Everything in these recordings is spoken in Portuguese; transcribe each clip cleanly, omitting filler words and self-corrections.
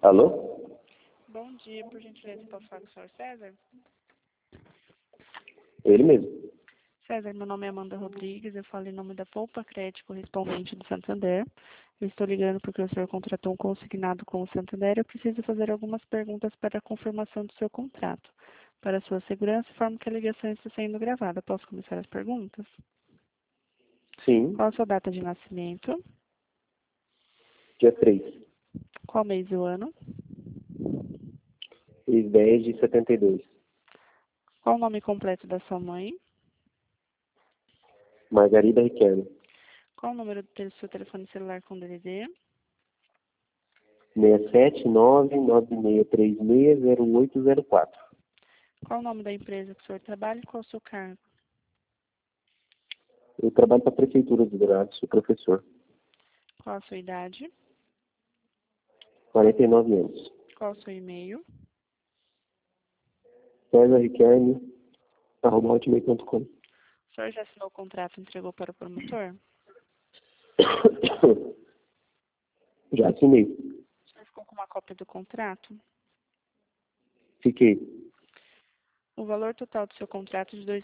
Alô? Bom dia, por gentileza, posso falar com o senhor César? Ele mesmo. César, meu nome é Amanda Rodrigues, eu falo em nome da Poupa Crédito correspondente do Santander. Eu estou ligando porque o senhor contratou um consignado com o Santander. Eu preciso fazer algumas perguntas para a confirmação do seu contrato. Para a sua segurança, informo que a ligação está sendo gravada. Posso começar as perguntas? Sim, Qual a sua data de nascimento? dia 3. Qual mês e o ano? Fiz 10 de 72. Qual o nome completo da sua mãe? Margarida Riquelme. Qual o número do seu telefone celular com DDD? 67996360804. Qual o nome da empresa que o senhor trabalha e qual o seu cargo? Eu trabalho para a Prefeitura de Dourados, sou professor. Qual a sua idade? 49 anos. Qual o seu e-mail? CésarRiquelme@hotmail.com. O senhor já assinou o contrato e entregou para o promotor? Já assinei. O senhor ficou com uma cópia do contrato? Fiquei. O valor total do seu contrato é de R$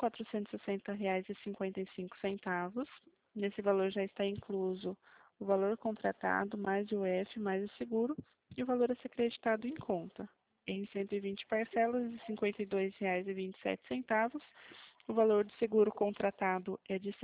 2.460,55. Nesse valor já está incluso o valor contratado, mais o F, mais o seguro, e o valor a ser creditado em conta. Em 120 parcelas de R$ 52,27. O valor do seguro contratado é de R$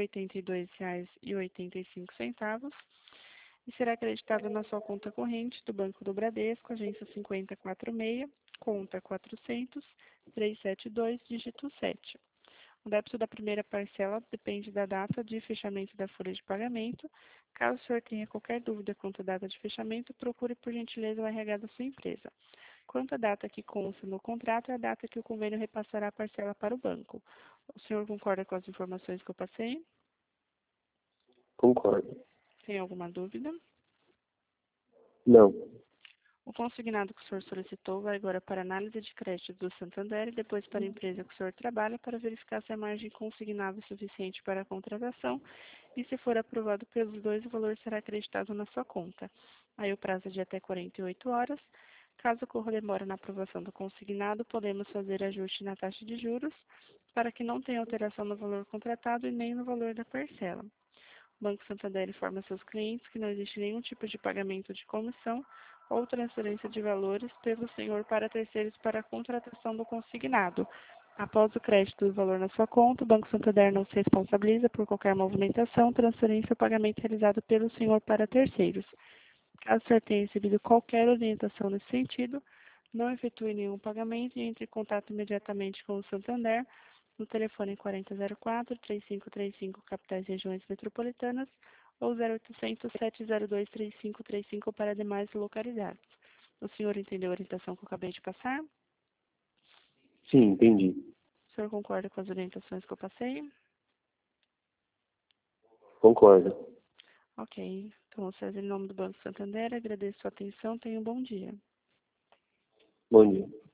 182,85 e será acreditado na sua conta corrente do Banco do Bradesco, agência 5046, conta 400-372, dígito 7. O débito da primeira parcela depende da data de fechamento da folha de pagamento. Caso o senhor tenha qualquer dúvida quanto à data de fechamento, procure por gentileza o RH da sua empresa. Quanto à data que consta no contrato, é a data que o convênio repassará a parcela para o banco. O senhor concorda com as informações que eu passei? Concordo. Tem alguma dúvida? Não. O consignado que o senhor solicitou vai agora para análise de crédito do Santander e depois para a empresa que o senhor trabalha para verificar se a margem consignável é suficiente para a contratação e, se for aprovado pelos dois, o valor será acreditado na sua conta. Aí o prazo é de até 48 horas. Caso ocorra demora na aprovação do consignado, podemos fazer ajuste na taxa de juros para que não tenha alteração no valor contratado e nem no valor da parcela. O Banco Santander informa seus clientes que não existe nenhum tipo de pagamento de comissão ou transferência de valores pelo senhor para terceiros para a contratação do consignado. Após o crédito do valor na sua conta, o Banco Santander não se responsabiliza por qualquer movimentação, transferência ou pagamento realizado pelo senhor para terceiros. Caso o senhor tenha recebido qualquer orientação nesse sentido, não efetue nenhum pagamento e entre em contato imediatamente com o Santander no telefone 4004-3535, capitais e regiões metropolitanas, ou 0800-702-3535 para demais localidades. O senhor entendeu a orientação que eu acabei de passar? Sim, entendi. O senhor concorda com as orientações que eu passei? Concordo. Ok. Então, César, em nome do Banco Santander, agradeço a sua atenção. Tenha um bom dia. Bom dia.